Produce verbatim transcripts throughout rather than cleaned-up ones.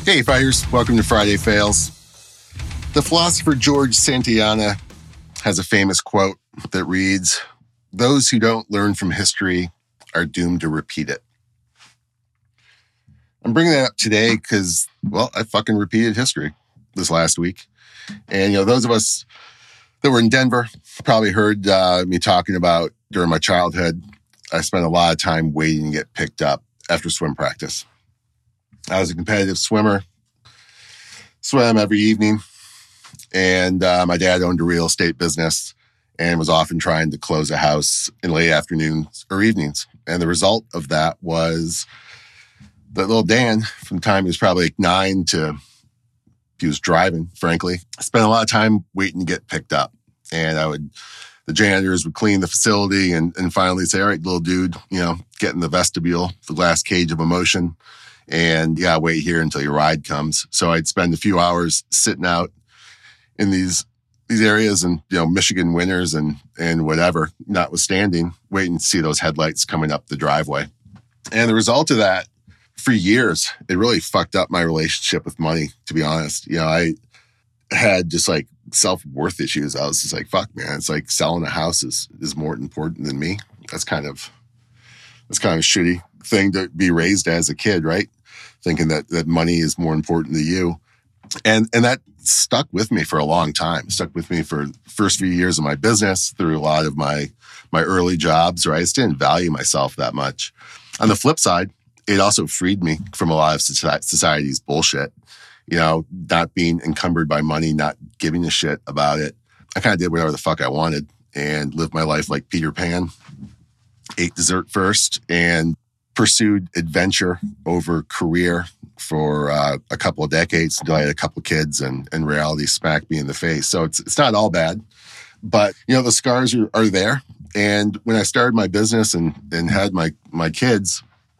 Hey, fighters. Welcome to Friday Fails. The philosopher George Santayana has a famous quote that reads, "Those who don't learn from history are doomed to repeat it." I'm bringing that up today because, well, I fucking repeated history this last week. And, you know, those of us that were in Denver probably heard uh, me talking about during my childhood. I spent a lot of time waiting to get picked up after swim practice. I was a competitive swimmer, swam every evening, and uh, my dad owned a real estate business and was often trying to close a house in late afternoons or evenings. And the result of that was that little Dan, from the time he was probably like nine to he was driving, frankly, spent a lot of time waiting to get picked up. And I would, the janitors would clean the facility and, and finally say, "All right, little dude, you know, get in the vestibule, the glass cage of emotion. And yeah, wait here until your ride comes." So I'd spend a few hours sitting out in these these areas and, you know, Michigan winters and and whatever, notwithstanding, waiting to see those headlights coming up the driveway. And the result of that, for years, it really fucked up my relationship with money, to be honest. You know, I had just like self-worth issues. I was just like, fuck, man, it's like selling a house is, is more important than me. That's kind of, that's kind of a shitty thing to be raised as a kid, right? Thinking that, that money is more important to you. And and that stuck with me for a long time. It stuck with me for the first few years of my business, through a lot of my, my early jobs, right? I just didn't value myself that much. On the flip side, it also freed me from a lot of society's bullshit. You know, not being encumbered by money, not giving a shit about it. I kind of did whatever the fuck I wanted and lived my life like Peter Pan. Ate dessert first and pursued adventure over career for uh, a couple of decades until I had a couple of kids and, and reality smacked me in the face. So it's it's not all bad, but you know, the scars are, are there. And when I started my business and, and had my, my kids,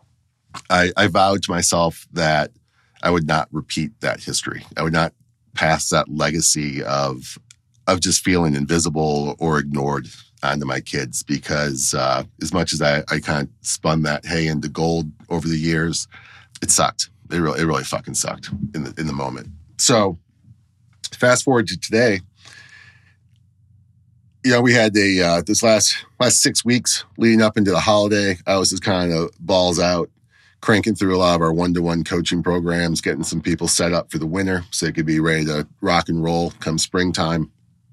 I, I vowed to myself that I would not repeat that history. I would not pass that legacy of of just feeling invisible or ignored onto my kids, because uh, as much as I, I kind of spun that hay into gold over the years, it sucked. It really, it really fucking sucked in the in the moment. So fast forward to today. You know, we had a uh, this last last six weeks leading up into the holiday. I was just kind of balls out, cranking through a lot of our one-to-one coaching programs, getting some people set up for the winter so they could be ready to rock and roll come springtime,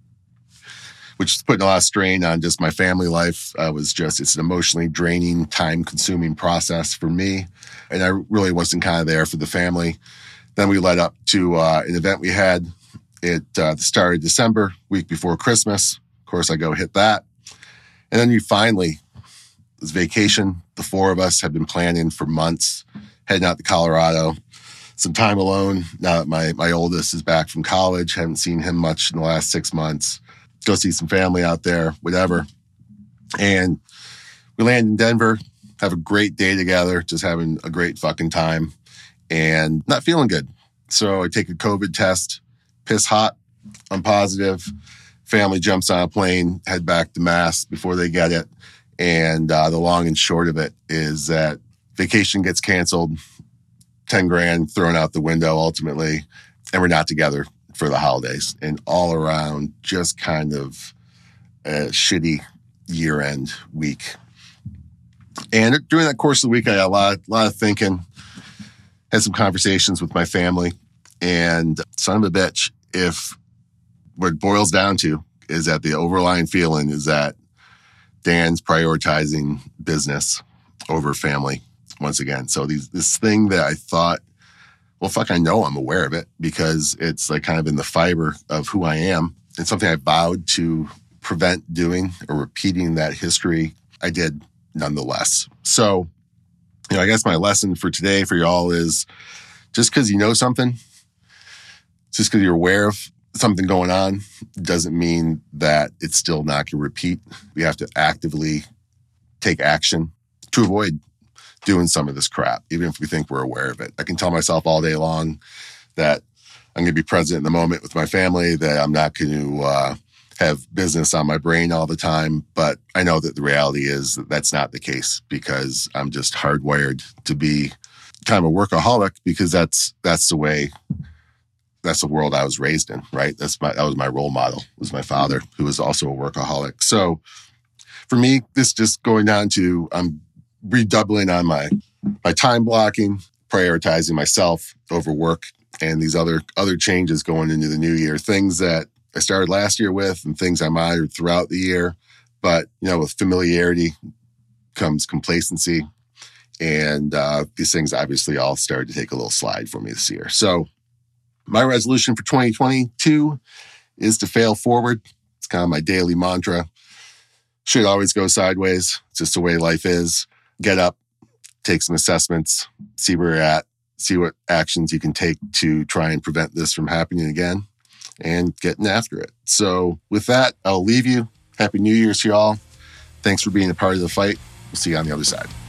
which is putting a lot of strain on just my family life. I was just, it's an emotionally draining, time-consuming process for me, and I really wasn't kind of there for the family. Then we led up to uh, an event we had at uh, the start of December, week before Christmas. Of course, I go hit that. And then you finally, this vacation, the four of us have been planning for months, heading out to Colorado. Some time alone now that my, my oldest is back from college. Haven't seen him much in the last six months. Go see some family out there, whatever. And we land in Denver, have a great day together, just having a great fucking time and not feeling good. So I take a COVID test, piss hot, I'm positive. Family jumps on a plane, head back to Mass before they get it. And uh, the long and short of it is that vacation gets canceled, ten grand thrown out the window ultimately, and we're not together for the holidays. And all around, just kind of a shitty year-end week. And during that course of the week, I had a lot, a lot of thinking, had some conversations with my family, and son of a bitch, if what it boils down to is that the overlying feeling is that Dan's prioritizing business over family once again. So these, this thing that I thought, well, fuck, I know I'm aware of it because it's like kind of in the fiber of who I am. And something I vowed to prevent doing or repeating that history, I did nonetheless. So, you know, I guess my lesson for today for y'all is just because you know something, just because you're aware of something going on, doesn't mean that it's still not going to repeat. We have to actively take action to avoid doing some of this crap, even if we think we're aware of it. I can tell myself all day long that I'm going to be present in the moment with my family, that I'm not going to uh, have business on my brain all the time. But I know that the reality is that that's not the case because I'm just hardwired to be kind of a workaholic because that's that's the way, that's the world I was raised in, right? That's my that was my role model, was my father, who was also a workaholic. So for me, this just going down to I'm redoubling on my my time blocking, prioritizing myself over work, and these other other changes going into the new year. Things that I started last year with, and things I monitored throughout the year. But you know, with familiarity comes complacency, and uh, these things obviously all started to take a little slide for me this year. So my resolution for twenty twenty-two is to fail forward. It's kind of my daily mantra. Should always go sideways. It's just the way life is. Get up, take some assessments, see where you're at, see what actions you can take to try and prevent this from happening again, and getting after it. So with that, I'll leave you. Happy New Year's to y'all. Thanks for being a part of the fight. We'll see you on the other side.